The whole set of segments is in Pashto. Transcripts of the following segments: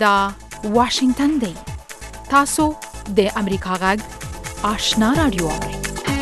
دا واشنگتن دی. تاسو د امریکا غږ آشنا رادیو اورئ.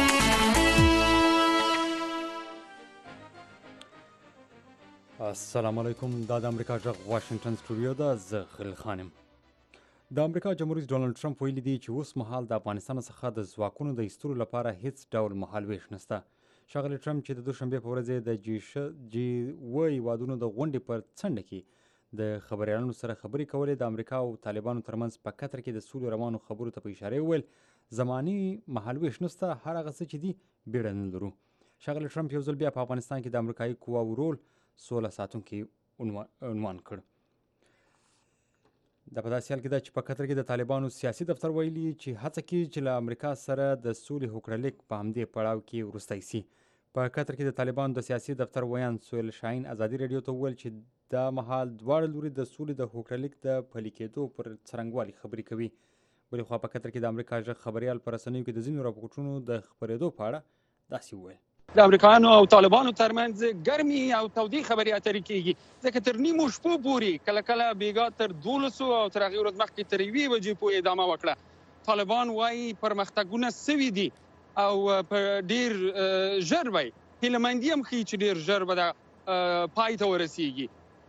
السلام علیکم. دا د امریکا غږ واشنگتن سټوډیو ده. زه خلیل خان یم. د امریکا جمهور رئیس ډونالډ ټرمپ ویلي دي چې اوس مهال د افغانستان څخه د ځواکونو د ایستلو لپاره هیڅ ډول مهالویش نشته. ښاغلي ټرمپ چې د دوشنبې په ورځ د G7 هیوادونو د غونډې په څنډه کې د خبریالانو سره خبرې کولې، د امریکا او طالبانو ترمنځ په قطر کې د سولې روانو خبرو ته په اشاره وویل زماني مهالویش نشته، هر هغه څه چې دي بیړه نه لرو. ښاغلي ټرمپ یو ځل بیا په افغانستان کې د امریکایي قواوو رول سوله ساتونکي عنوان کړ. دا په داسې حال کې ده چې په قطر کې د طالبانو سیاسي دفتر ویلي چې هڅه کوي چې له امریکا سره د سولې هوکړلیک په همدې پړاو کې وروستی سي. په قطر کې د طالبانو د سیاسي دفتر ویان سهیل شاهین ازادي راډیو ته وویل چې دا مهال دواړه لوري د سولې د هوکړلیک د پلي کېدو پر څرنګوالي خبرې کوي. بلې خوا په قطر کې د امریکا غږ خبریال په رسنیو کې د ځینو راپورټونو د خپرېدو په اړه داسې وویل: د امریکایانو او طالبانو ترمنځ ګرمي او تودې خبرې اترې کېږي، ځکه تر نیمو شپو پورې کله کله بیګا تر 12 او تر هغې ورځ مخکې تر 1 بجې پورې ادامه وکړه. طالبان وایي پرمختګونه سوي دي او په ډیر ژر وایي هیلهمندي هم ښیي چې ډیر ژر به دا پای ته ورسیږي.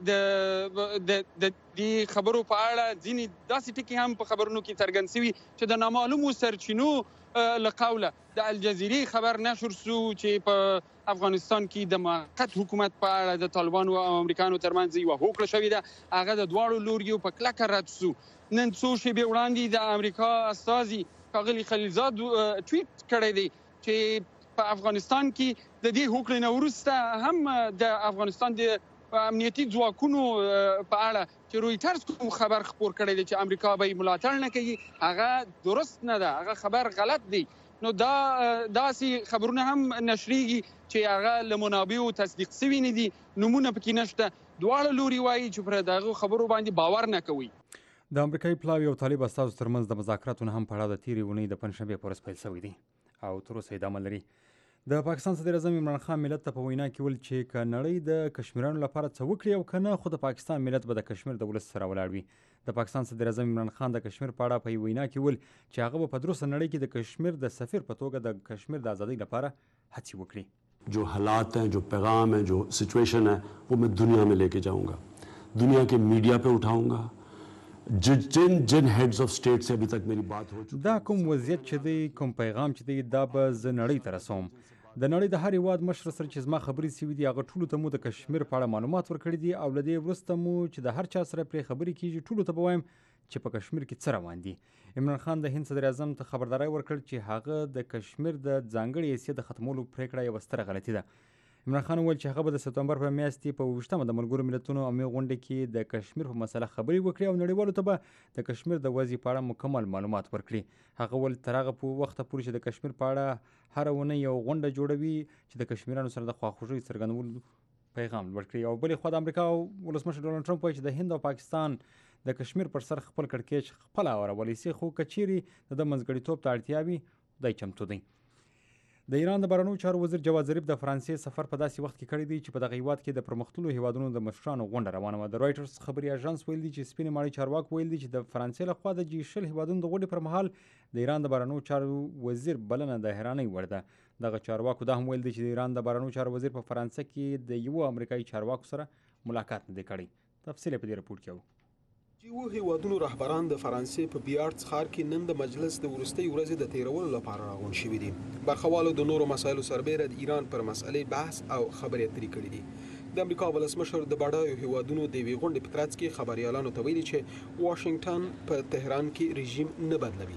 د دې خبرو په اړه ځینې داسې ټکي هم په خبرونو کې څرګند سوي چې د نامعلومو سرچینو له قوله د الجزیرې خبر نشر سو چې په افغانستان کې د موقت حکومت په اړه د طالبانو او امریکایانو ترمنځ یوه هوکړه شوې ده، هغه د دواړو لوریو په کلکه رد سو. نن څو شېبې وړاندې د امریکا استازي ښاغلي خلیلزاد ټویټ کړی دی چې په افغانستان کې د دې هوکړې نه وروسته هم د افغانستان د امنیتي ځواکونو په اړه چې رویټرز کوم خبر خپور کړی دی چې امریکا به یې ملاتړ نه کوي، هغه درست نه ده، هغه خبر غلط دی. نو دا داسې خبرونه هم نشریږي چې هغه له منابعو تصدیق سوي نه دي، نومونه پکې نشته. دواړه لوري وایي چې پر دغه خبرو باندې باور نه کوي. د امریکایي پلاوي او طالب استازو ترمنځ د مذاکراتو نه هم په اړه د تېرې اونۍ د پنجشنبې په ورځ پیل شوی دی او تر اوسه ادامه لري. د پاکستان صدر اعظم عمران خان ملت ته په وینا کې ویل چې که نړۍ د کشمیرانو لپاره څه وکړي او که نه، خو د پاکستان ملت به د کشمیر د ولس سره ولاړ وي. د پاکستان صدر اعظم عمران خان د کشمیر په اړه په یوه وینا کې ویل چې هغه به په دروسه نړۍ کې د کشمیر د سفیر په توګه د کشمیر د ازادۍ لپاره هڅې وکړي. जो हालात हैं, जो पैगाम है, जो सिचुएशन है, वो मैं दुनिया में लेके जाऊंगा, दुनिया के मीडिया पे उठाऊंगा. जिन हेड्स ऑफ स्टेट से अभी तक मेरी बात हो चुकी دا کوم وضعیت چې دی، کوم پیغام چې دی، دا به زه نړۍ ته رسوم. د نړۍ د هر هیواد مشر سره چې زما خبرې سوي دي، هغه ټولو ته مو د کشمیر په اړه معلومات ورکړي دي او له دې وروسته مو چې د هر چا سره پرې خبرې کیږي، ټولو ته به وایم چې په کشمیر کې څه روان دي. عمران خان د هند صدر اعظم ته خبرداری ورکړ چې هغه د کشمیر د ځانګړي حیثیت د ختمولو پرېکړه یوه ستره غلطي ده. عمران خان وویل چې هغه به د سپتمبر په میاشت په 28 د ملګرو ملتونو عمومي غونډې کې د کشمیر په مسله خبرې وکړي او نړیوالو ته به د کشمیر د وضعیت په اړه مکمل معلومات ورکړي. هغه وویل تر هغه وخته پورې چې د کشمیر په اړه هره اونۍ یو غونډه جوړوي چې د کشمیرانو سره د خواخوږۍ څرګندولو پیغام لوړ کړي. او بلې خوا د امریکا ولسمشر ډونالډ ټرمپ وایي چې د هند او پاکستان د کشمیر پر سر خپل کړکېچ خپله اورولی سي، خو که چیرې د منځګړیتوب ته اړتیا وي دی چمتو دی. د ایران د بهرنیو چارو وزیر جواد ظریف د فرانسې سفر په داسې وخت کې کړی دی چې په دغه هیواد کې د پرمختللو هیوادونو د مشرانو غونډه روانه وه. د رویټرز خبري اژانس ویل دي چې سپینې ماڼۍ چارواکو ویل دي چې د فرانسې لخوا د G7 هیوادونو د غونډې پر مهال د ایران د بهرنیو چارو وزیر بلنه د حیرانۍ وړ ده. دغه چارواکو دا هم ویل دي چې د ایران د بهرنیو چارو وزیر په فرانسه کې د یوه امریکایي چارواکو سره ملاقات نه دی کړی. تفصیل په دې رپورټ کې و. G7 هیوادونو رهبران د فرانسې په بیارټس ښار کې نن د مجلس د وروستۍ ورځې د تیرولو لپاره راغونډ شوي دي. برخوالو د نورو مسایلو سربیره د ایران پر مسئلې بحث او خبرې اترې کړي دي. د امریکا ولسمشر د بډایو هیوادونو د یوې غونډې په ترڅ کې خبریالانو ته ویلي چې واشنګټن په تهران کې رژیم نه بدلوي.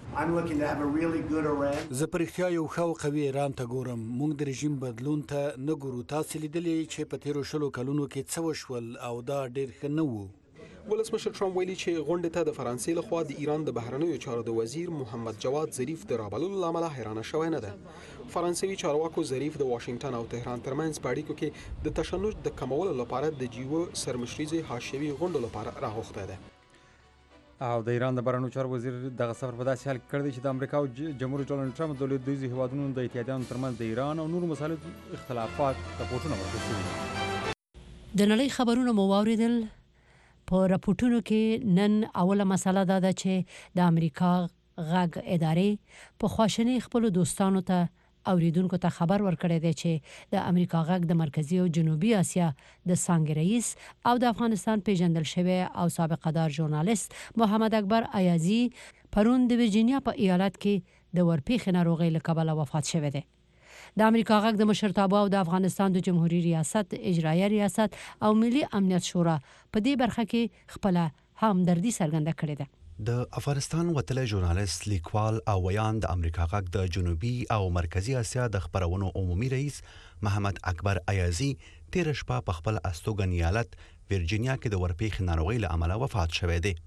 زه په رښتیا یو ښه او قوي ایران ته ګورم. موږ د رژیم بدلون ته نه ګورو. تاسې لیدلې چې په تیرو 20 کلونو کې څه وشول او دا ډېر ښه نه و. ولسمشر ټرمپ ویلي چې غونډې ته د فرانسې لخوا د ایران د بهرنیو چارو د وزیر محمد جواد ظریف د رابللو له امله حیرانه شوی نه ده. فرانسوي چارواکو ظریف د واشنګټن او تهران ترمنځ په اړیکو کې د تشنج د کمولو لپاره د G7 سرمشریزې حاشیوي غونډو لپاره راغوښتی ده. او د ایران د بهرنیو چارو وزیر دغه سفر په داسې حال کې کړی دی چې د امریکا او جمهور رئیس ډونالډ ټرمپ د لویدیځو هیوادونو د اتحادیانو ترمنځ د ایران او نورو مسایلو اختلافات رپورټونه ورکړي شوي دي. د نړۍ خبرونه مو واورېدل. په راپورټونو کې نن اوله مسله دا ده چې د امریکا غږ ادارې په خواشنۍ خپل دوستانو ته اوریدونکو ته خبر ورکړی دی چې د امریکا غږ د مرکزی او جنوبي اسیا د څانګې رئیس او د افغانستان پیژندل شوی او سابقه دار ژورنالیست محمد اکبر ایازي پرون د ورجینیا په ایالت کې د ورپېښې ناروغۍ له کبله وفات شوی دی. د امریکا غږ د مشرتابه او د افغانستان د جمهوریت ریاست اجرایه ریاست او ملي امنیت شورا په دې برخه کې خپل همدردي څرګنده کړې ده. د افغانستان وتلی ژورنالیست لیکوال او ویان د امریکا غږ د جنوبي او مرکزی اسیا د خبرونو عمومي رئیس محمد اکبر ایازي تیر شپه په خپل استوګن ایالت ورجینیا کې د ورپېښې ناروغۍ له امله وفات شوی دی.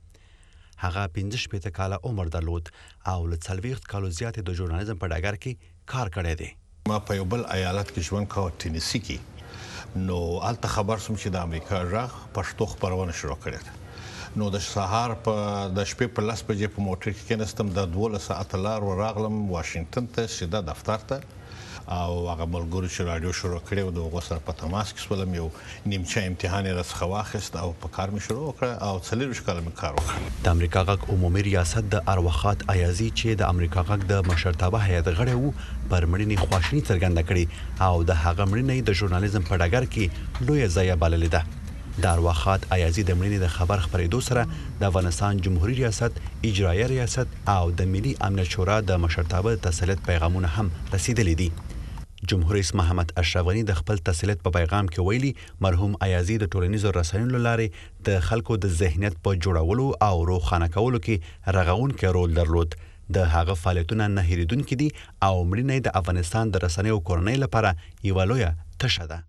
هغه 15 کاله عمر درلود او له 40 کالو زیات د ژورنالیزم په ډګر کې کار کړی دی. ما په یو بل ایالت کې ژوند کاوه، ټینیسی کې، نو هلته خبر سوم چې د امریکا غږ پښتو خپرونه شروع کړې ده. نو د سهار په د شپې په 10 بجې په موټر کې کېناستم، د 12 ساعته لار راغلم واشنگټن ته سیده دفتر ته، او هغه ملګرو چې رادیو شروع کړی و د هغو سره په تماس کې شولم. یو نیمچه امتحان یې راڅخه واخیست او په کار مې شروع وکړه او 40 کاله مې کار وکړ. د امریکا غږ عمومي ریاست د اروخات ایازي چې د امریکا غږ د مشرتابه هیئت غړی وو پر مړینې خواشیني څرګنده کړې او د هغه مړینې د ژورنالیزم په ډګر کې لویه ضایعه بللې ده. د اروخات ایازي د مړینې د خبر خپرېدو سره د افغانستان جمهوریت ریاست اجرایه ریاست او د ملي امنیت شورا د مشرتابه تسلیت پیغامونه هم رسیدلي دي. جمهور رئیس محمد اشرف غنی د خپل تسلیت په پیغام کې ویلي مرحوم ایازي د ټولنیزو رسنیو له لارې د خلکو د ذهنیت په جوړولو او روښانه کولو کې رغونکی رول درلود. د هغه فعالیتونه نه هېرېدونکي دي او مړینه د افغانستان د رسنیو کورنۍ لپاره یوه لویه تشه ده.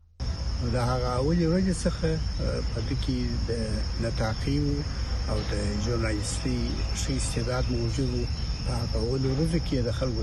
د هغه اولي ورځې څخه په دې کې د نطاقي او د ژورنالیستي ښه استعداد موجود و. په هغه اولي ورځو کې د خلکو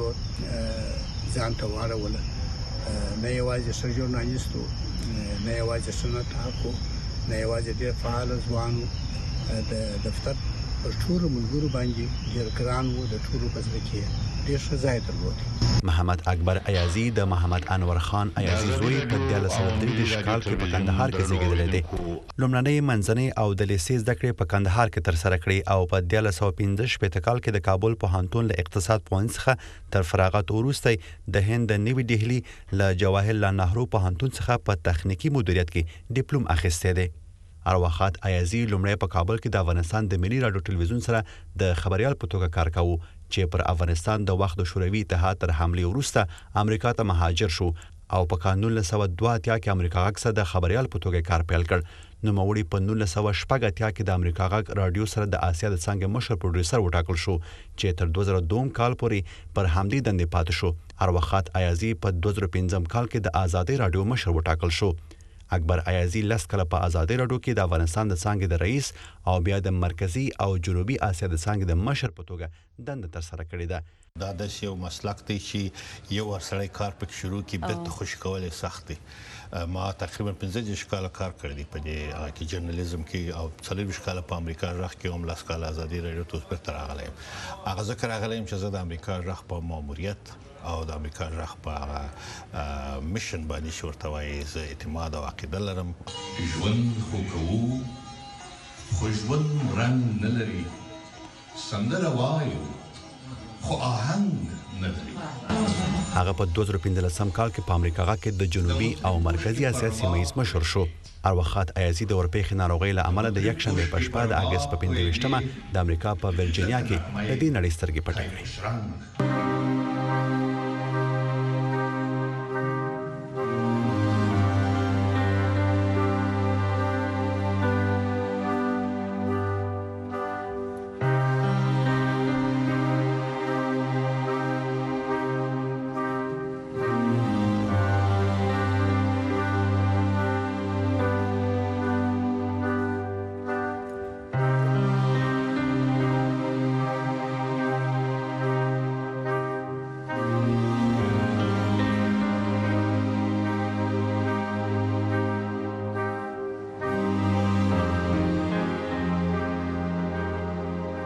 توجه ځان ته واړوله، نه یوازې ښه ژورنالیست و، نه یوازې ښه نطاق و، نه یوازې ډېر فعال ځوان و. د دفتر پر ټولو ملګرو باندې ډېر ګران و، د ټولو په زړه کې ډېر ښه ځای درلود. محمد اکبر ایازي د محمد انور خان ایازي زوی په 1933 کال کې په کندهار کې زیږیدلی دی. لومړنۍ منځنۍ او د لیسې زده کړې په کندهار کې ترسره کړې او په 1915 کال کې د کابل پوهنتون له اقتصاد پوهنځي څخه تر فراغت وروسته د هند د نوي ډهلي له جواهر لال نهرو پوهنتون څخه په تخنیکي مدیریت کې ډیپلوم اخیستی دی. اروخات ایازي لومړی په کابل کې د افغانستان د ملي راډیو ټلویزیون سره د خبريال په توګه کار کاوه چې پر افغانستان د وخت د شوروي اتحاد تر حملې وروسته امریکا ته مهاجر شو او په 1982 کې امریکا غږ سره د خبريال په توګه کار پیل کړ. نوموړي په 1980 کې د امریکا غږ رادیو سره د آسیا د څانګې مشر پروډوسر وټاکل شو چې تر 2002 کال پورې پر همدې دندې پاتې شو. اروخات ایازي په 2015 کال کې د آزادۍ رادیو مشر وټاکل شو. اکبر ایازي 10 کاله په آزادۍ راډیو کې د افغانستان د څانګې د رئیس او بیا د مرکزی او جنوبي اسیا د څانګې د مشر په توګه دنده ترسره کړې ده. دا د یو مسلک دی چې یو ورسره کار پک شروع کی بیرته خوش کول سخت دی. ما تقریبا 15 کاله کار کړی دی په دې کې جرنالیزم کې او 40 کاله په امریکا راخ کې هم 10 کاله آزادۍ راډیو ته پر راغلی. هغه ذکر راغلی چې زه د امریکا راخ په ماموریت او د امریکا راخ په میشن باندې شورته وایي زه اعتماد او عقیده لرم. ژوند خو کوو خو ژوند رنګ نه لري، سندره وایو خو آهنګ نه لري. هغه په 2015 کال کې په امریکا کې د جنوبي او مرکزی اسیا سیمه ییز مشر شو. اروخات ایازي د ورپېښې ناروغۍ له امله د یکشنبې په شپه د اګست په 25مه د امریکا په ورجینیا کې د دې نړۍ سترګې پټې کړې.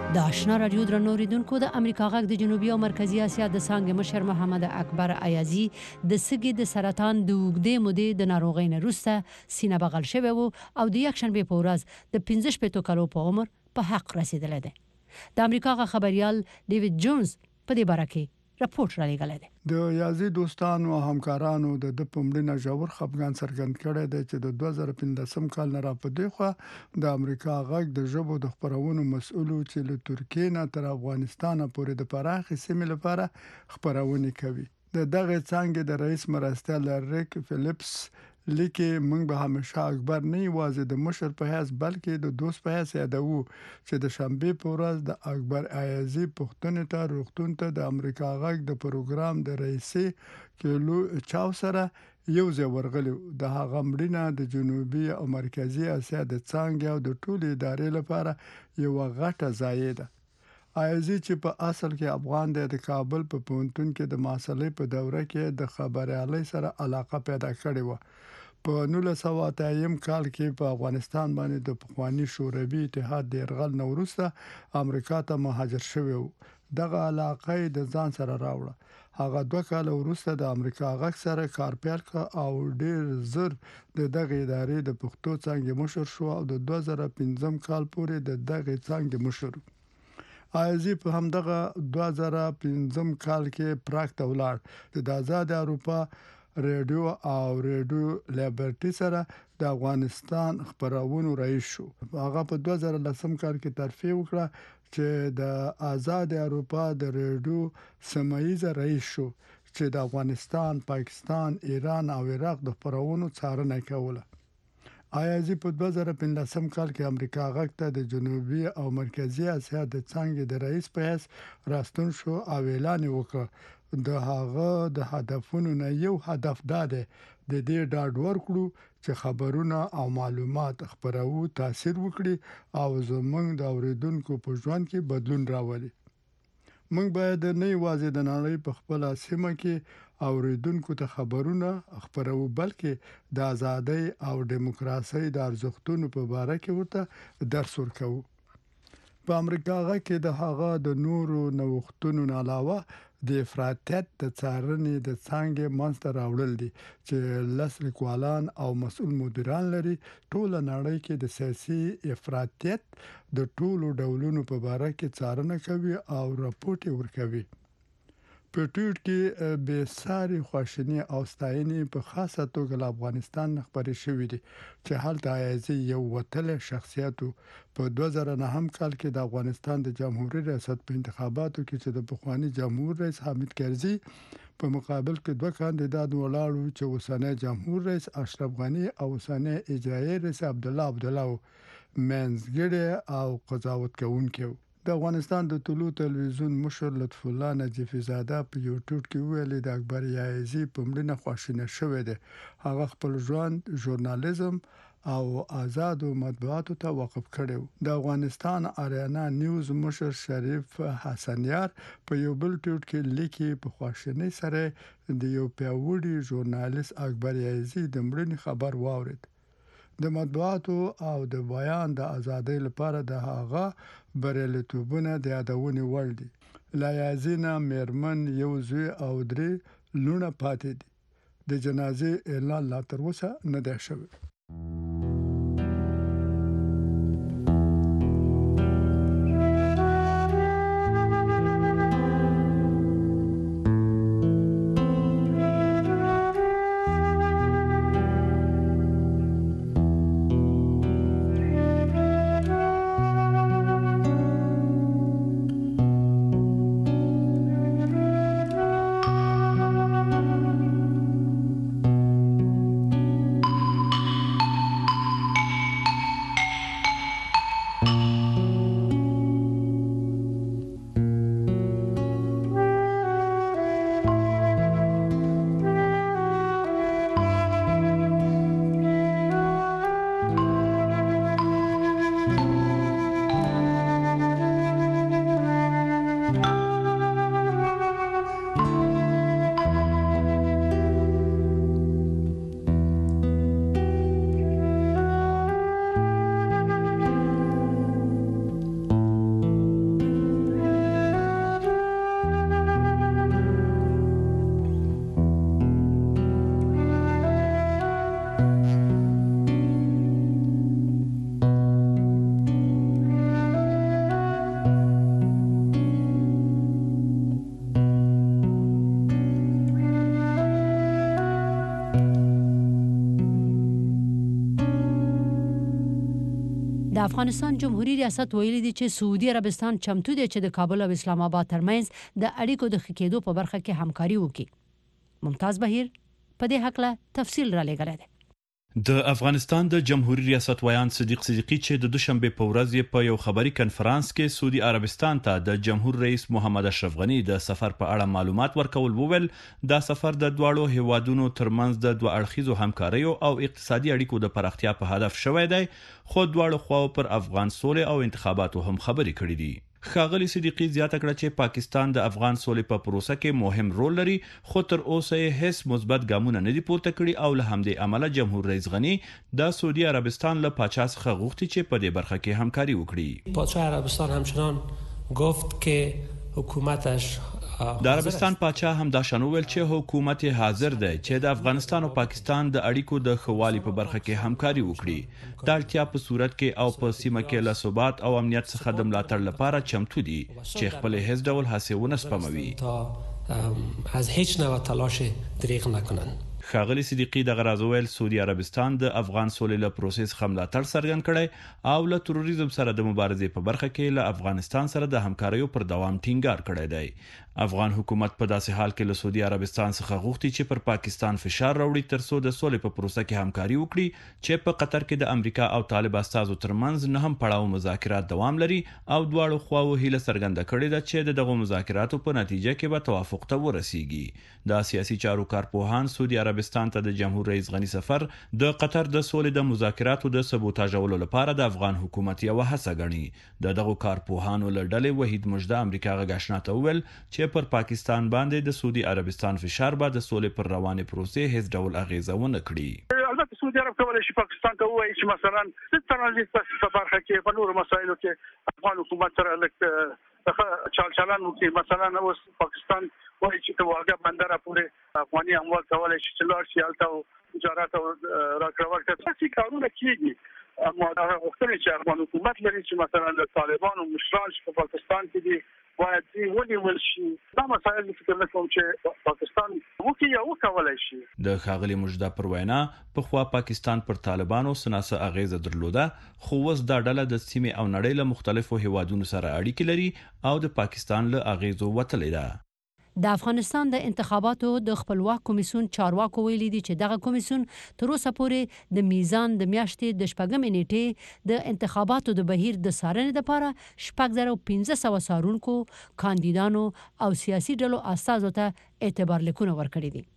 د آشنا رادیو درنو اوریدونکو د امریکا غږ د جنوبي او مرکزی اسیا د څانګې مشر محمد اکبر ایازي د سږي د سرطان د اوږدې مودې د ناروغۍ نه وروسته سینه بغل شوی و او د یکشنبې په ورځ د 15 کالو په عمر په حق رسیدلی دی. د امریکا غږ خبريال ډیوډ جونز په دې باره کې راپورټ را لېږلی دی. د یازي دوستانو او همکارانو د پمړنه ژور خپګان څرګند کړی دی چې د 2015 کال نه را پدې خو د امریکا غږ د ژبو د خبرونو مسؤل چې له ترکیې نه تر افغانستان پورې د پراخې سیمې لپاره خبرونه کوي. د دغه څنګه د رئیس مرستیال ریک فلیپس لیکي موږ به همیشه اکبر نه یوازې د مشر په حیث بلکې د دوست په حیث یادوو چې د شنبې په ورځ د اکبر ایازي پښتنې ته روغتون ته د امریکا غږ د پروګرام د رئیسي کلو چاو سره یو ځای ورغلی. د هغه مړینه د جنوبي او مرکزی اسیا د څانګې او د ټولې ادارې لپاره یو غټه ضایعه ده. ایازي چې په اصل کې افغان دی د کابل په پوهنتون کې د ماسترۍ په دوره کې د خبريالۍ سره علاقه پیدا کړې و. په 1980 کال کې په افغانستان باندې د پخوانی شوروي اتحاد د يرغل نو وروسته امریکا ته مهاجر شوی و. دغه علاقه د ځان سره راوړه. هغه 2 کال وروسته د امریکا غږ سره کار پیل کړ او ډیر زر دغه ادارې د پښتو څنګه مشر شو او د 2015 کال پورې دغه څنګه مشر. ایازي په همدغه 2015 کال کې پراګ ته ولاړ. د آزاد اروپا ریډیو او ریډیو لیبرټي سره د افغانستان خبرونو رئیس شو. هغه په 2010 کال کې ترفیع وکړه چې د آزاد اروپا د ریډیو سیمایي رئیس شو چې د افغانستان، پاکستان، ایران او عراق د خبرونو څارنه کوله. ایازي په 2015 کال کې امریکا غږ ته د جنوبي او مرکزی اسیا د څنګه د رئیس په حیث راستون شو او اعلان وکړ د هغه د هدفونو نه یو هدف ده د دې ډاډ ورکړو چې خبرونه او معلومات خبرو تاثیر وکړي او زموږ د اوریدونکو په ژوند کې بدلون راولي. موږ باید نه یوازې د نړۍ په خپل سیمه کې اوریدونکو ته خبرونه خبرو بلکې د ازادۍ او دیموکراسي د ارزښتونو په اړه کې ورته درس ورکوو. په امریکا غږ کې د هغه د نورو نوښتونو علاوه د افراطیت د څارنې د څنګه مونستر راوړل دي چې لس لیکوالان او مسؤل مدیران لري. ټول نړۍ کې د سیاسي افراطیت د ټولو ډولونو په اړه کې څارنه کوي او راپورټ ورکوي. په ټوټ کې به ساري خواشنی او ستاینې په خاصه توګه له افغانستان خبرې شوې دي چې هلته ایازي یو وتل شخصیت په 2009 کال کې د افغانستان د جمهوریت ریاست په انتخاباتو کې چې د پخوانی جمهور رئیس حامد کرزي په مقابل کې 2 کاندیدان ولاړو چې اوسنی جمهور رئیس اشرف غنی او اوسنی اجرایي رئیس عبدالله منځګړی او قضاوت کوونکی. د افغانستان د طلوع تلویزیون مشر لطف الله نجیفی زاده په یوټیوب کې ویلي د اکبر ایازي په مړینه خواشینه شوی دی. هغه خپل ژوند ژورنالیزم او آزادو مطبوعاتو ته وقف کړی. د افغانستان اریانا نیوز مشر شریف حسنیار په یو بل ټویټ کې لیکي په خواشینۍ سره د یو پیاوړي ژورنالیست اکبر ایازي د مړینې خبر واورید. د مطبوعاتو او د بیان د ازادۍ لپاره د هغه بریالیتوبونه د یادونې وړ دي. له ایازي نه میرمن یو زوی او 3 لوڼه پاتې دي. د جنازې اعلان لا تر اوسه نه دی شوی. د افغانستان جمهوریت ریاست ویلي دی چې سعودي عربستان چمتو دی چې د کابل او اسلام آباد ترمنځ د اړیکو د ښه کېدو په برخه کې همکاري وکړي. ممتاز بهیر په دې حق له تفصیل را لېږلی دی. د افغانستان د جمهوریت ریاست ویان صدیق صدیقی چې د دوشنبه په ورځ په یو خبري کنفرانس کې سعودي عربستان ته د جمهور رئیس محمد اشرف غنی د سفر په اړه معلومات ورکول وویل دا سفر د دواړو هیوادونو ترمنځ د دوه اړخیزو همکاریو او اقتصادي اړیکو د پراختیا په هدف شوی دی خو دواړو خواو پر افغان سولې او انتخاباتو هم خبرې کړې دي. ښاغلي صدیقی زیاته کړه چې پاکستان د افغان سولې په پروسه کې مهم رول لري خو تر اوسه یې هیڅ مثبت ګامونه نه دي پورته کړي او له همدې امله جمهور رئیس غنی د سعودي عربستان له پاچا څخه غوښتي چې په دې برخه کې همکاري وکړي. پاچا عربستان همچنان گفت که حکومتش د عربستان پاچا هم دا شان ویل چې حکومت حاضر دی چې د افغانستان او پاکستان د اړیکو د خوالي په برخه کې همکاري وکړي. د اړتیا په صورت کې او په سیمه کې له ثبات او امنیت څخه د ملاتړ لپاره چمتو دي چې خپل هیڅ ډول هڅې ونه سپموي از هیڅ نوع تلاش دریغ نکنن. ښاغلي صدیقی د غرازویل سعودي عربستان د افغان سولې له پروسس ملاتړ څرګند کړي او له تروریزم سره د مبارزې په برخه کې له افغانستان سره د همکاریو پر دوام ټینګار کړی دی. افغان حکومت په داسې حال کې له سعودي عربستان څخه غوښتي چې پر پاکستان فشار راوړي ترڅو د سولې په پروسه کې همکاري وکړي چې په قطر کې د امریکا او طالب استازو ترمنځ نه هم پړاو مذاکرات دوام لري او دواړو خواو هیله څرګنده کړې ده چې دغه مذاکراتو په نتیجه کې به توافق ته ورسیږي. د سیاسي چارو کارپوهان سعودي عربستان ته د جمهور رئیس غنی سفر د قطر د سولې د مذاکراتو د سبوتاژولو لپاره د افغان حکومت یو هڅه ګڼي. دغه کارپوهانو له ډلې وحید مجده امریکا غاښنا ته وویل چې پر پاکستان باندې د سعودي عربستان فشار به د سولې پر روانه پروسې هیڅ ډول اغیزه ونه کړي. البته سعودي عرب کولای شي پاکستان ته وایي چې مثلا د ترانزیت په برخه کې په نورو مسایلو کې افغان حکومت سره لکه چالچالان وکړي. مثلا اوس پاکستان وایي چې ته واګه بندر پورې افغاني اموال کولای شي چې لار شي الته تجارت او راکړه ورکړه څه کارونه کیږي. اما دا غوښتنه چې افغان حکومت لري چې مثلا د طالبانو مشران په پاکستان کې دي باید دې ونیول شي. دا مسایل فکر کوم چې پاکستان وکړي یا وکولای شي. د ښاغلي مجده پر وینا په خوا پاکستان پر طالبانو سناسه اغیزه درلوده خو اوس دا ډله د سیمې او نړۍ له مختلفو هیوادونو سره اړیکې لري او د پاکستان له اغیزو وتلې ده. د افغانستان د انتخاباتو د خپلواک کمیسیون چارواکو ویلي دي چې دغه کمیسیون تر اوسه پورې د میزان د میاشتې د شپږمې نیټې د انتخاباتو د بهیر د څارنې لپاره 6500 څارونکو کاندیدانو او سیاسي ډلو استازو ته اعتبار لیکونه ورکړي دي.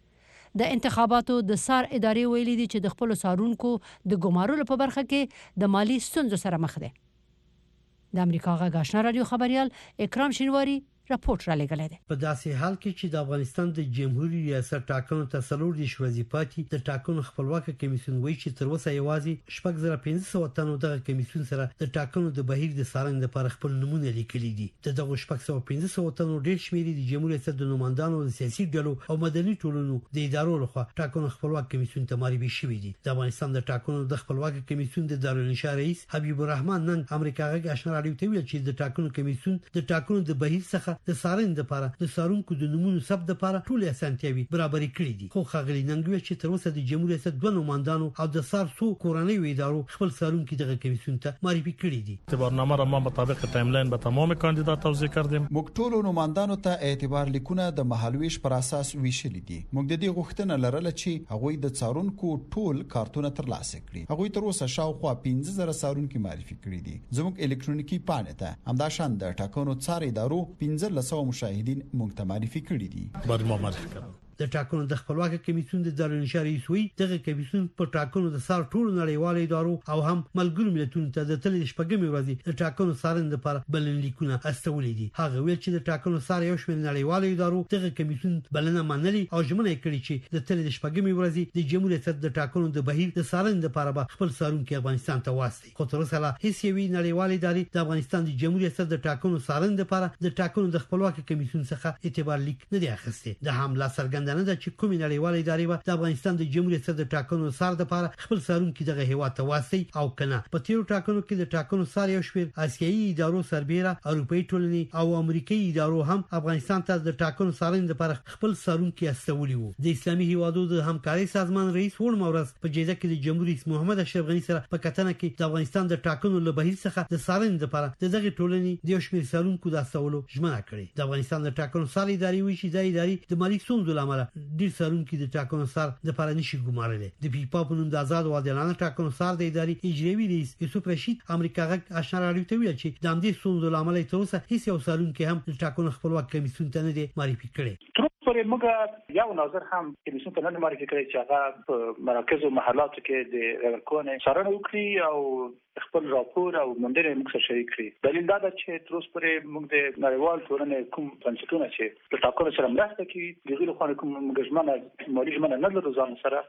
د انتخاباتو د څار ادارې ویلي دي چې د خپل څارونکو د ګمارلو په برخه کې د مالی ستونزو سره مخ دي. د امریکا غږ آشنا رادیو خبريال اکرام شینواری راپورټ را لګلې ده. په داسې حال کې چې د افغانستان د جمهوریت ریاست ټاکنو ته څلور د وظیفاتي د ټاکنو خپلواک کمیسیون وایي چې تر اوسه یوازې 6500 تنو دغه کمیسیون سره د ټاکنو د بهیر د څارنې لپاره خپل نمونه لیکلي دي. دغه 6500 تنو ډېر شمېر د جمهوریت ریاست د نمائندانو د سیاسي ډلو او مدني ټولنو د ادارو لخوا ټاکنو خپلواک کمیسیون ته معرفي شوي دي. د افغانستان د ټاکنو د خپلواک کمیسیون د دارالانشا رئیس حبیب الرحمن نن امریکا غږ آشنا رادیو ته ویل چې د ټاکنو کمیسیون د ټاکنو د بهیر څخه د څارنې لپاره د څارونکو د نمونو ثبت لپاره ټول اسانتیاوي برابرې کړې دي. خو ښاغلي ننګوي چې تر اوسه د جمهوریت ریاست دوه نمائندانو او د سارسو کورنۍ ادارو خپل څارونکو دغه کمیسیون ته معرفي کړي دي. اعتبارنامه را ما مطابق تایملاین به تمام کاندیدات توزیع کردیم. موږ ټول نمائندانو ته اعتبار لیکونه د مهالويش پر اساس ویشل دي. موږ د دې غوښتنه لرله چې هغوی د څارونکو ټول کارتونه ترلاسه کړي. هغوی تر اوسه شاوخوا 15000 څارونکو معرفي کړي دي. زموږ الکترونیکی پاڼه ته همدا شان د ټاکنو څار ادارو 1500 مشاهدین موږ ته معرفي کړي دي. باید ما معرفي کړو. د ټاکنو د خپلواک کمیسیون د دارالانشا رئیس وی دغه کمیسیون په ټاکنو د سار ټول نړیوال ادارو او هم ملګرو ملتونو ته د تلې شپږمې ورځې د ټاکنو څارنې لپاره بلنلیکونه استولې دي. هغه ویل چې د ټاکنو سار یو شمېر نړیوال ادارو دغه کمیسیون بلنه منلي او ژمنه کړې چې د تلې شپږمې ورځې د جمهوریت ریاست د ټاکنو د بهیر د څارنې لپاره به خپل څارونکي افغانستان ته واستي. خو تر اوسه هیڅ یوې نړیوال ادارې د افغانستان د جمهوریت ریاست د ټاکنو څارنې لپاره د ټاکنو د خپلواک کمیسیون څخه اعتبار لیک نه دی اخیستی. د حمله څرګند څرګندونه ده چې کومې نړیوالې ادارې د افغانستان د جمهوریت د ټاکنو سار لپاره خپل سارونکي دغه هیواد ته واسي او کنه. په تیرو ټاکنو کې د ټاکنو سار یو شمېر آسیایي ادارو سربېره اروپאי ټولنې او امریکایي ادارو هم افغانستان ته د ټاکنو سارنې لپاره خپل سارونکي استولي وو. د اسلامي هیوادو د همکارۍ سازمان رئیس ورم اورس په جیزه کې د جمهوریت محمد اشرف غنی سره په کتنه کې د افغانستان د ټاکنو له بهیر څخه د سارنې لپاره دغه ټولنې د یو شمېر سارونکو د استولو ژمنه کړې. د افغانستان د ټاکنو سار ادارې وایي چې د ادارې د مالی ستونزو له امله ډېر سارونکي د ټاکنو سار لپاره نشي ګمارلی. د پیپا په نوم د آزاد او عادلانه ټاکنو سار د ادارې اجرایي رئیس یوسف رشید امریکا غږ آشنا راډیو ته ویل چې د همدې ستونزو له امله تر اوسه هیڅ یو سارونکی هم د ټاکنو خپلواک کمیسیون ته نه دی معرفي کړی. پرې موږ یو نظر هم کمیسیون ته نه معرفي کړی چې هغه په مراکز او محلاتو کې د رغونې څارنه وکړي او خپل راپور او موندنې موږ سره شریک کړي. دلیل دا ده چې تر اوسه پورې موږ د نړیوال ټولنې کوم بنسټونه چې د ټاکنو سره مرسته کوي د غیر خانه کوم ژمنه مالي ژمنه نه لرو ځان سره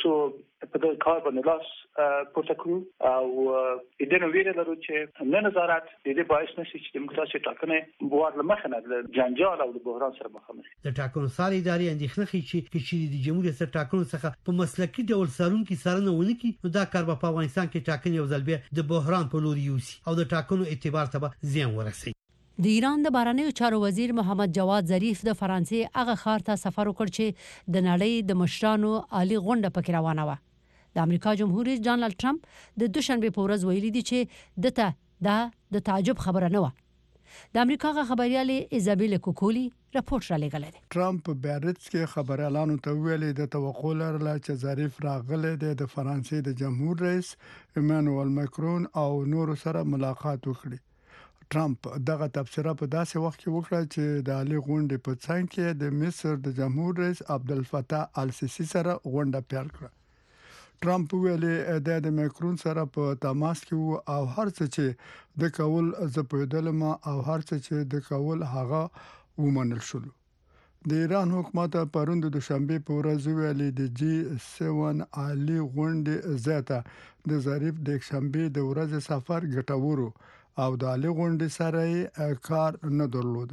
څه په دغه کار باندې لاس پورته کړو او د دې نو ویره لرو چې نه نظارت د دې باعث نشي چې موږ تاسو ټاکنې بوار لمخه نه د جنجال او د بحران سره مخامخ. د ټاکنو ساري ادارې اندېښنه کوي چې د جمهوریت سره ټاکنو څخه په مسلکي ډول سارونکي سارنه ونه کړي نو دا کار په افغانستان کې ټاکنې یو ځل بیا د بحران په لور یوسي او د ټاکنو اعتبار ته زیان ورسوي. د ایران د بهرنیو چارو وزیر محمد جواد ظریف د فرانسې هغه ښار ته سفر وکړ چې د نړۍ د مشرانو عالی غونډه پکې روانه وه. د امریکا جمهور رئیس ډانلډ ټرمپ د دوشنبه په ورځ ویلي دي چې دته دا د تعجب خبره نه وه. د امریکا خبريالې ایزابیل کوکولی راپورټ را لګلې ده. ټرمپ بیارټس کې خبريالانو ته ویلي د توقع لرله چې ظریف راغله د فرانسې د جمهور رئیس ایمانوئل ماکرون او نور سره ملاقات وکړي. ټرمپ دغه تبصره په داسې وخت کې وکړه چې د عالی غونډې په څنګ کې د مصر د جمهور رئیس عبدالفتاح السیسی سره غونډه پیل کړه. ټرمپ ویلي د ماکرون سره په تماس کې وو او هر څه چې د کول زپیدلم او هر څه چې د کول هغه ومنل شول. د ایران حکومت پروند د شنبه په ورځ ویلي د G7 عالی غونډې زیاته د ظریف د شنبه د ورځ سفر ګټورو او د عالی غونډې سره کار نه درلود.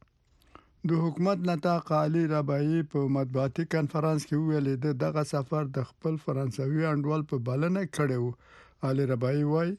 د حکومت نطاق علي رباعي په مطبوعاتي کانفرنس کې ویلي دغه سفر د خپل فرانسوي انډول په بلنه کړی و. علي رباعي وایي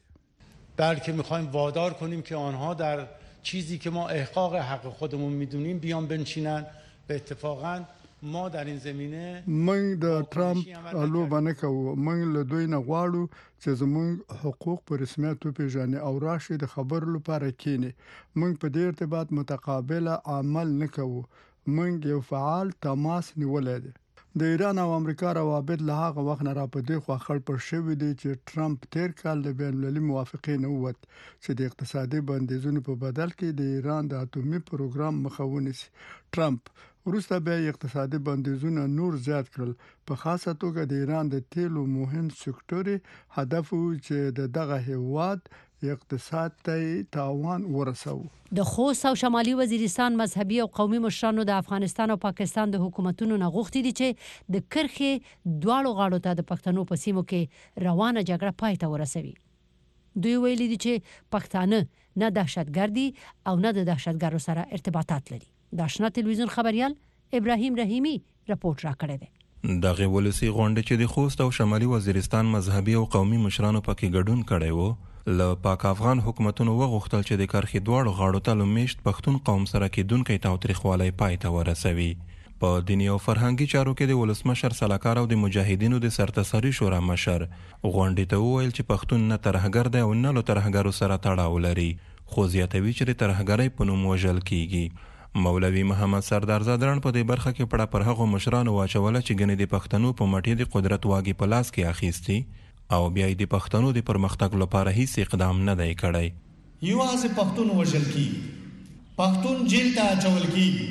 بلکه می‌خوایم وادار کنیم که آنها در چیزی که ما احقاق حق خودمون می‌دونیم بیان بنشینن. به اتفاقاً ما در این زمینه موږ د ټرمپ لوبه نه کوو. موږ له دوی نه غواړو چې زموږ حقوق په رسمیت وپیژني او راشي د خبرو لپاره کینی. موږ په دې ارتباط متقابله عمل نه کوو. موږ یو فعال تماس نیولې ده. د ایران او امریکا روابط له هغه وخت نه را په دې خوا خړ پر شوی دی چې ټرمپ تیر کال د بین المللي موافقې نه ووت چې د اقتصادي بندیزونو په بدل کې د ایران د اټومي پروګرام مخه ونیسي. ټرمپ وروسته بیا اقتصادي بندیزونه نور زیات کړل، په خاصه توګه د ایران د تیلو مهم سکتوري هدف و چې دغه هیواد اقتصاد ته تاوان ورسوي. د خوست او شمالي وزیرستان مذهبي او قومي مشرانو د افغانستان او پاکستان د حکومتونو نه غوښتي دي چې د کرخې دواړو غاړو ته د پښتنو په سیمو کې روانه جګړه پای ته ورسوي. دوی ویلي دي چې پښتانه نه دهشتګردي او نه د دهشتګرو سره ارتباطات لري. د آشنا تلویزیون خبريال ابراهیم رحیمی راپورټ راکړی دی. دغه ولسی غونډه چې د خوست او شمالي وزیرستان مذهبي او قومي مشرانو پکې ګډون کړی وو، له پاک افغان حکومتونو وغوښتل چې د کرخې دواړو غاړو ته لومېشت پښتون قوم سره کېدونکی تاوتریخوالی پای ته ورسوي. په دیني او فرهنګي چارو کې د ولسمشر سلاکار او د مجاهدینو د سرتسري شورا مشر غونډې ته وویل چې پښتون نه ترهګر دی او نه له ترهګرو سره تړاو لري، خو زیاتوي چې د ترهګرۍ په نوم وژل کیږي. مولوي محمد سردار زادران په دې برخه کې پړه پر هغو مشرانو واچوله چې ګنې د پښتنو په مټې د قدرت واګې په لاس کې اخیستي او بیا د پښتنو د پرمختګ لپاره هیڅ اقدام نه دی کړی. یوازې پښتون وژل کیږي، پښتون جیل ته اچول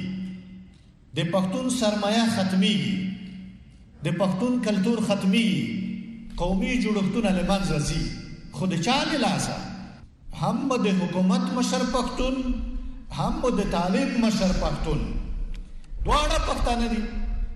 کیږي، د پښتون سرمایه ختمیږي، د پښتون کلتور ختمیږي، قومي جوړښتونه له منځه ځي. خو د چا له لاسه هم د حکومت مشر پښتون هم د طالب مشر پښتون دواړه پښتانه دي،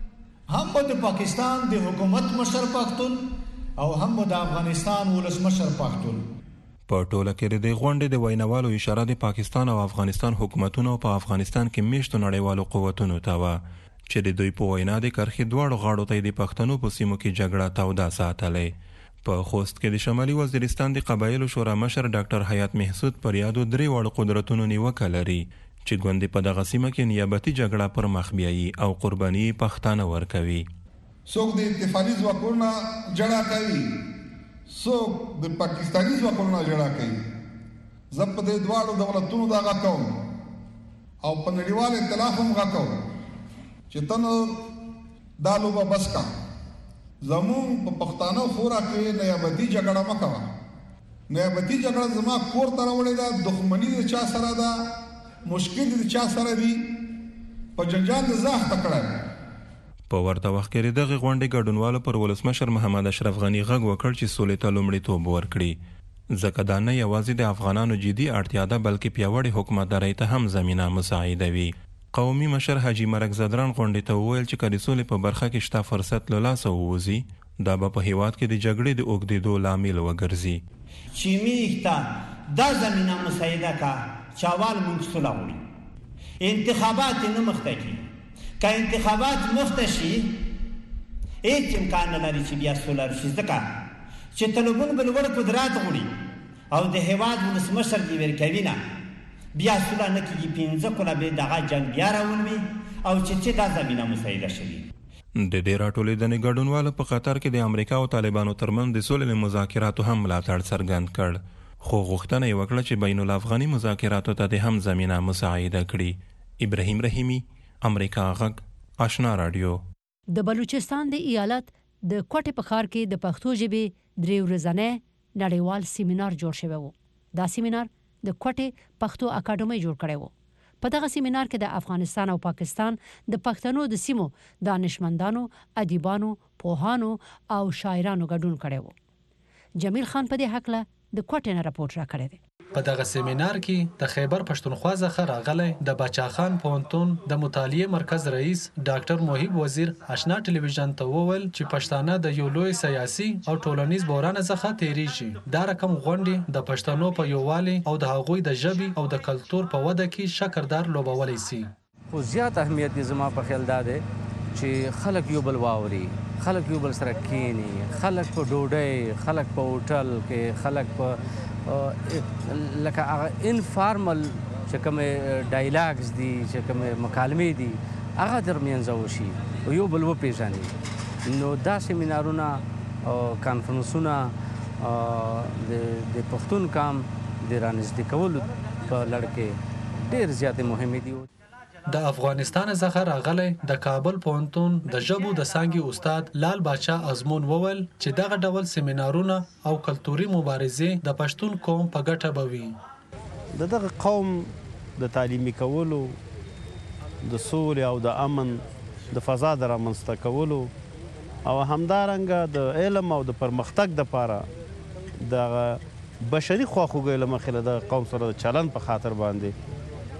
هم د پاکستان د حکومت مشر پښتون او هم د افغانستان ولسمشر پښتون. په ټوله کې د غونډې د ویناوالو اشاره د پاکستان او افغانستان حکومتونو په افغانستان کې میشتو نړیوالو قوتونو ته وه چې د دوی په وینا د کرښې دواړو غاړو ته د پښتنو په سیمو کې جګړه توده ساتلې. په خوست کې د شمالي وزیرستان د قبایلو شورا مشر ډاکټر حیات محسود پر یادو 3 وړ قدرتونو نیوکه لري چې ګوندې په دغه سیمه کې نیابتي جګړه پر مخ بیایي او قرباني پښتانه ورکوي. څوک د اتفاقي ځواکونو جړه کوي، څوک د پاکستاني ځواکونو جړه کوي. زه په دې دواړو دولتونو دا غږ کوم او په نړیوال ائتلاف هم غږ کوم چې تنو دا لوبه بس کا. زمون په پښتانه خورا کې نیابتي جګړه مکوه. نیابتي جګړه زما کور ته راوړې ده، دښمني د چا سره ده، مشکل د چا سره دی، په جنجال د زاخ تکړه. په ورته وخت کې دغه غونډې ګډونوالو پر ولسمشر محمد اشرف غنی غږ وکړ چې سولې ته لومړیتوب ورکړي، ځکه دا نه یوازې د افغانانو جدي اړتیا ده بلکې پیاوړې حکومتدارۍ ته هم زمینه مساعدوي. قومي مشر حاجی مرګ زدران غونډې ته وویل چې که د سولې په برخه کې شته فرصت له لاسه ووځي دا به په هیواد کې د جګړې د اوږدېدو لامل وګرځي. چې میخته دا زمینه مساعده کا چاوال مونږ سوله غواړي، انتخابات نه مخته کی. که انتخابات مخته شي هیڅ امکان نه لري چې بیا سوله راشي، ځکه چې طالبان بل وړ قدرت غواړي او د هیواد ولسمشر دی ورکوي نه بیا سوله نه کېږي. 15 کاله به دغه جنګ بیا راولوي او چې دا زمینه مساعده شوي. د دې راټولېدنې ګډونوالو په قطر کې د امریکا او طالبانو ترمنځ د سولې مذاکراتو هم ملاتړ څرګند کړ، خو غوښتنه یې وکړه چې بین الافغاني مذاکراتو ته د هم زمینه مساعده کړي. ابراهیم رحیمی، امریکا غږ، آشنا رادیو. د بلوچستان د ایالت د کوټې په ښار کې د پښتو ژبې 3 ورځنی نړیوال سیمینار جوړ شوی و. دا سیمینار د کوټې پښتو اکاډمۍ جوړ کړی و. په دغه سیمینار کې د افغانستان او پاکستان د پښتنو د سیمو دانشمندانو، ادیبانو، پوهانو او شاعرانو ګډون کړی و. جمیل خان په دې هکله د کوټې نه راپورټ راکړی دی. په دغه سیمینار کې د خیبر پښتونخوا څخه راغلی د بچا خان پوهنتون د مطالعې مرکز رئیس ډاکټر موهب وزیر آشنا ټلویزیون ته وویل چې پښتانه د یو لوی سیاسي او ټولنیز بحران څخه تیریږي. دا رقم غونډې د پښتنو په یووالي او د هغوی د ژبې او د کلتور په وده کې شکردار لوبولی سي. خو زیات اهمیت یې زما په خیال دا دی چې خلک یو بل واوري، خلک یو بل سره کینی، خلک په ډوډۍ، خلک په هوټل کې، خلک په لکه هغه انفارمل چې کوم ډایلاګز دي، چې کوم مکالمې دي، هغه درمیانځ وشي او یو بل وپېژني. نو دا سیمینارونه او کانفرنسونه د پښتون قام د رانږدې کولو په لړ کې ډېر زیاتې مهمې دي. د افغانستان څخه راغلی د کابل پوهنتون د ژبو د څانګې استاد لال باچا ازمون وویل چې دغه ډول سیمینارونه او کلتوري مبارزې د پښتون قوم په ګټه به وي. دغه قوم د تعلیمي کولو، د سولې او د امن د فضا د رامنځته کولو او همدارنګه د علم او د پرمختګ دپاره د بشري خواخوږۍ له مخې له دغه قوم سره د چلند په خاطر باندې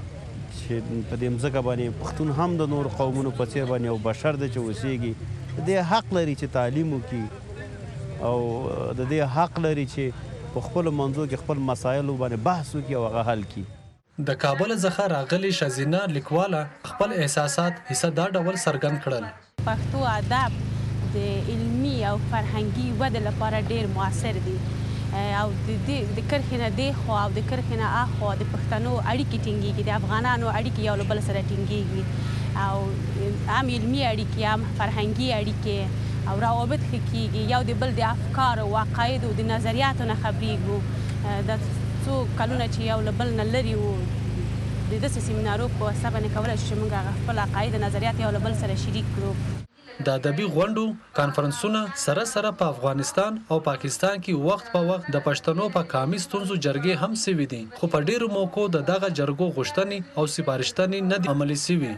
چې په دې مځکه باندې پښتون هم د نور قومونو په څیر باندې یو بشر دی چې اوسیږي، د دې حق لري چې تعلیم وکړي او د دې حق لري چې په خپلو منځو کې خپل مسایلو باندې بحث وکړي او هغه حل کړي. د کابل څخه راغلي شزینه لیکواله خپل احساسات حصہ دا ډول څرګند کړل. پښتو ادب د علمي او فرهنګي وده لپاره ډیر موثر دی او د کرښې نه دی خوا او د کرښې نه اخوا د پښتنو اړیکې ټینګېږي، د افغانانو اړیکې یو له بل سره ټینګېږي او هم علمي اړیکې هم فرهنګي اړیکې او روابط ښه کېږي، یو د بل د افکارو، عقایدو، د نظریاتو نه خبرېږو. د څو کلونه چې یو له بل نه لرې وو د داسې سیمینارو په واسطه باندې کولی شو چې موږ خپل عقاید، نظریات یو له بل سره شریک کړو. د ادبي غونډو کانفرنسونه سره په افغانستان او پاکستان کې وخت په وخت د پښتنو په قامي ستونزو جرګې هم سوي دي، خو په ډیرو موقعو د دغه جرګو غوښتنې او سپارښتنې نه دي عملي سوي.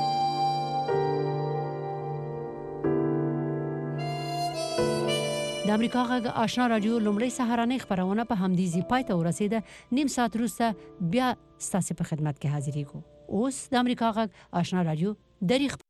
د امریکا غږ آشنا رادیو لومړی سهارنۍ خبرونه په همدې ځای پای ته ورسېده. نیم ساعت وروسته بیا ستاسو په خدمت کې حاضرېږو. اوس د امریکا غږ آشنا رادیو دری